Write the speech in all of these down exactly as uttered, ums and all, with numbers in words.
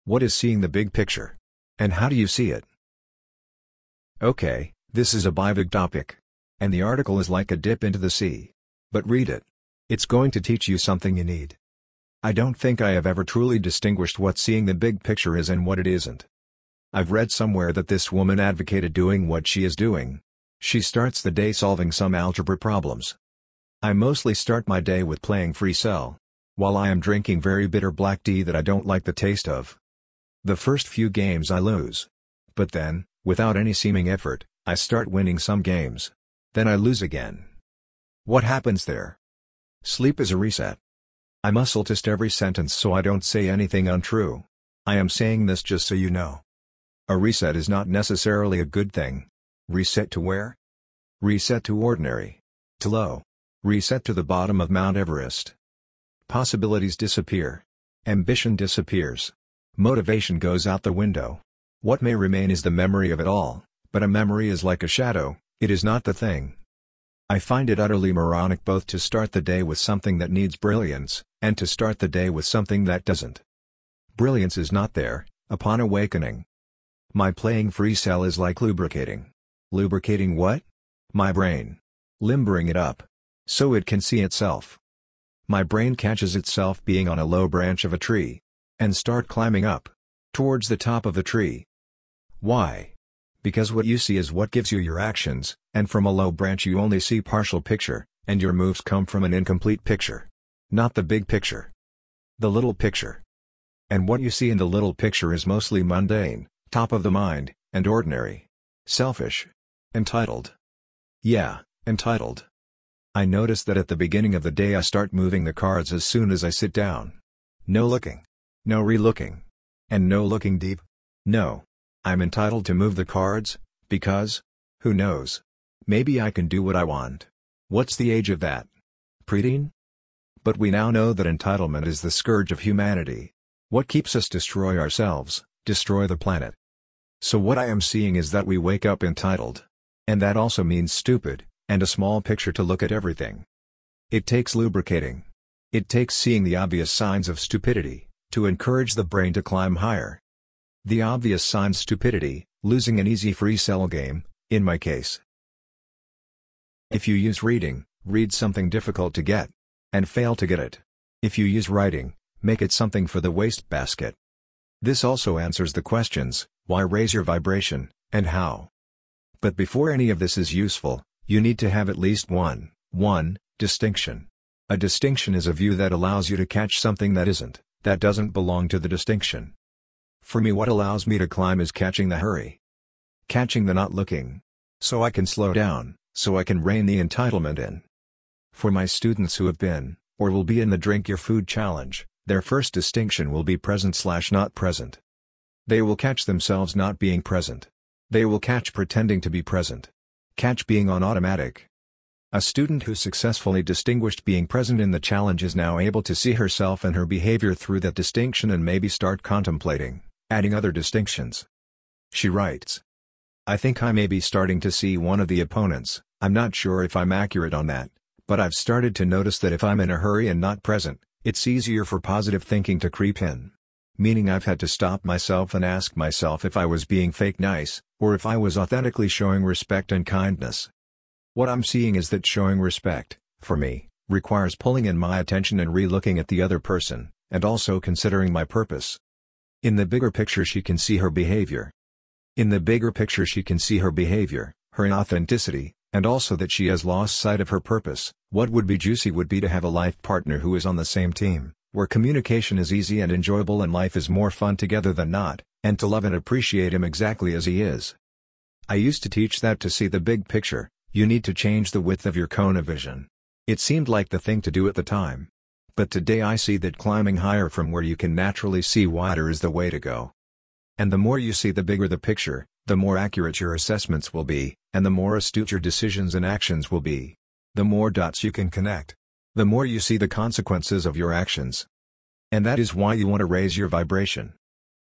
What is seeing the big picture? And how do you see it? Okay, this is a big topic. And the article is like a dip into the sea. But read it. It's going to teach you something you need. I don't think I have ever truly distinguished what seeing the big picture is and what it isn't. I've read somewhere that this woman advocated doing what she is doing. She starts the day solving some algebra problems. I mostly start my day with playing Free Cell, while I am drinking very bitter black tea that I don't like the taste of. The first few games I lose. But then, without any seeming effort, I start winning some games. Then I lose again. What happens there? Sleep is a reset. I muscle test every sentence so I don't say anything untrue. I am saying this just so you know. A reset is not necessarily a good thing. Reset to where? Reset to ordinary. To low. Reset to the bottom of Mount Everest. Possibilities disappear. Ambition disappears. Motivation goes out the window. What may remain is the memory of it all, but a memory is like a shadow, it is not the thing. I find it utterly moronic both to start the day with something that needs brilliance, and to start the day with something that doesn't. Brilliance is not there, upon awakening. My playing Free Cell is like lubricating. Lubricating what? My brain. Limbering it up. So it can see itself. My brain catches itself being on a low branch of a tree. And start climbing up. Towards the top of the tree. Why? Because what you see is what gives you your actions, and from a low branch you only see partial picture, and your moves come from an incomplete picture. Not the big picture. The little picture. And what you see in the little picture is mostly mundane, top of the mind, and ordinary. Selfish. Entitled. Yeah, entitled. I notice that at the beginning of the day I start moving the cards as soon as I sit down. No looking. No re-looking. And no looking deep. No. I'm entitled to move the cards, because? Who knows? Maybe I can do what I want. What's the age of that? Preteen? But we now know that entitlement is the scourge of humanity. What keeps us destroy ourselves, destroy the planet. So what I am seeing is that we wake up entitled. And that also means stupid, and a small picture to look at everything. It takes lubricating. It takes seeing the obvious signs of stupidity, to encourage the brain to climb higher. The obvious signs: stupidity, losing an easy Free Cell game, in my case. If you use reading, read something difficult to get. And fail to get it. If you use writing, make it something for the wastebasket. This also answers the questions, why raise your vibration, and how. But before any of this is useful, you need to have at least one, one, distinction. A distinction is a view that allows you to catch something that isn't, that doesn't belong to the distinction. For me, what allows me to climb is catching the hurry. Catching the not looking. So I can slow down, so I can rein the entitlement in. For my students who have been, or will be in the Drink Your Food Challenge, their first distinction will be present slash not present. They will catch themselves not being present. They will catch pretending to be present. Catch being on automatic. A student who successfully distinguished being present in the challenge is now able to see herself and her behavior through that distinction and maybe start contemplating adding other distinctions. She writes, I think I may be starting to see one of the opponents. I'm not sure if I'm accurate on that, but I've started to notice that if I'm in a hurry and not present, it's easier for positive thinking to creep in. Meaning I've had to stop myself and ask myself if I was being fake nice, or if I was authentically showing respect and kindness. What I'm seeing is that showing respect, for me, requires pulling in my attention and re-looking at the other person, and also considering my purpose. In the bigger picture she can see her behavior. In the bigger picture she can see her behavior, her inauthenticity, and also that she has lost sight of her purpose. What would be juicy would be to have a life partner who is on the same team, where communication is easy and enjoyable and life is more fun together than not, and to love and appreciate him exactly as he is. I used to teach that to see the big picture, you need to change the width of your cone of vision. It seemed like the thing to do at the time. But today I see that climbing higher from where you can naturally see wider is the way to go. And the more you see the bigger the picture, the more accurate your assessments will be, and the more astute your decisions and actions will be. The more dots you can connect. The more you see the consequences of your actions. And that is why you want to raise your vibration.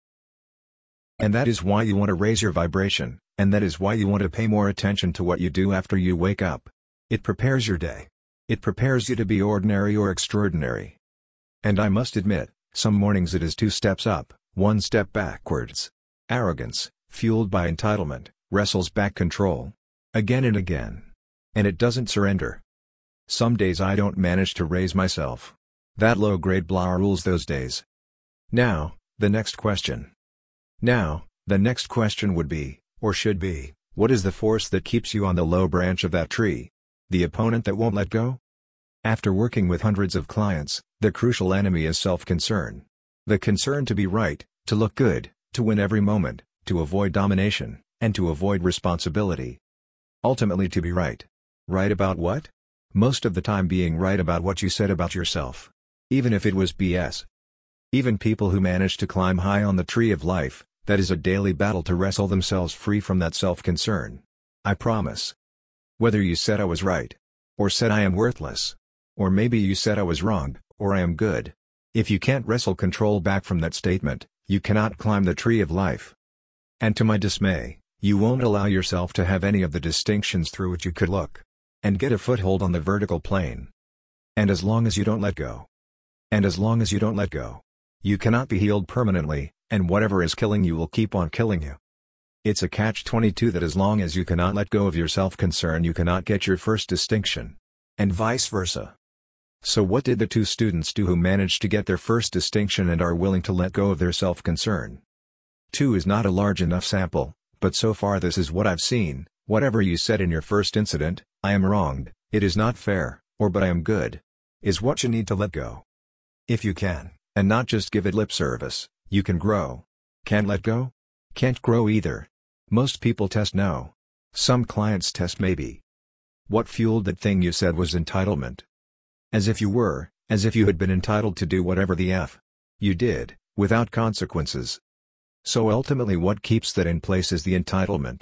And that is why you want to raise your vibration, and that is why you want to pay more attention to what you do after you wake up. It prepares your day. It prepares you to be ordinary or extraordinary. And I must admit, some mornings it is two steps up, one step backwards. Arrogance, fueled by entitlement, wrestles back control. Again and again. And it doesn't surrender. Some days I don't manage to raise myself. That low-grade blah rules those days. Now, the next question. Now, the next question would be, or should be, what is the force that keeps you on the low branch of that tree? The opponent that won't let go? After working with hundreds of clients, the crucial enemy is self-concern. The concern to be right, to look good, to win every moment, to avoid domination, and to avoid responsibility. Ultimately to be right. Right about what? Most of the time being right about what you said about yourself. Even if it was B S. Even people who manage to climb high on the tree of life, that is a daily battle to wrestle themselves free from that self-concern. I promise. Whether you said I was right, or said I am worthless, or maybe you said I was wrong, or I am good. If you can't wrestle control back from that statement, you cannot climb the tree of life. And to my dismay, you won't allow yourself to have any of the distinctions through which you could look and get a foothold on the vertical plane. And as long as you don't let go, and as long as you don't let go, you cannot be healed permanently, and whatever is killing you will keep on killing you. It's a catch twenty-two that as long as you cannot let go of your self-concern you cannot get your first distinction. And vice versa. So what did the two students do who managed to get their first distinction and are willing to let go of their self-concern? Two is not a large enough sample, but so far this is what I've seen. Whatever you said in your first incident, I am wronged, it is not fair, or but I am good, is what you need to let go. If you can, and not just give it lip service, you can grow. Can't let go? Can't grow either. Most people test no. Some clients test maybe. What fueled that thing you said was entitlement. As if you were, as if you had been entitled to do whatever the F you did, without consequences. So ultimately what keeps that in place is the entitlement.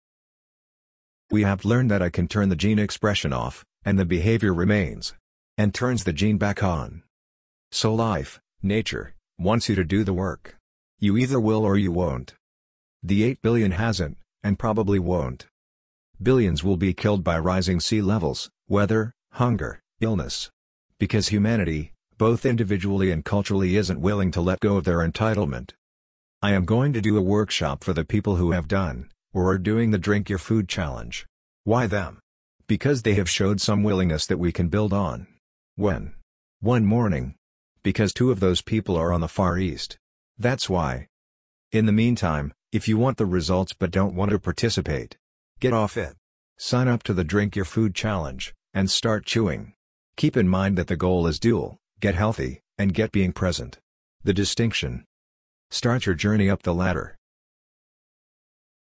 We have learned that I can turn the gene expression off, and the behavior remains. And turns the gene back on. So life, nature, wants you to do the work. You either will or you won't. The eight billion hasn't, and probably won't. Billions will be killed by rising sea levels, weather, hunger, illness. Because humanity, both individually and culturally isn't willing to let go of their entitlement. I am going to do a workshop for the people who have done, or are doing the Drink Your Food Challenge. Why them? Because they have showed some willingness that we can build on. When? One morning. Because two of those people are on the Far East. That's why. In the meantime, if you want the results but don't want to participate, get off it. Sign up to the Drink Your Food Challenge, and start chewing. Keep in mind that the goal is dual, get healthy, and get being present. The distinction. Start your journey up the ladder.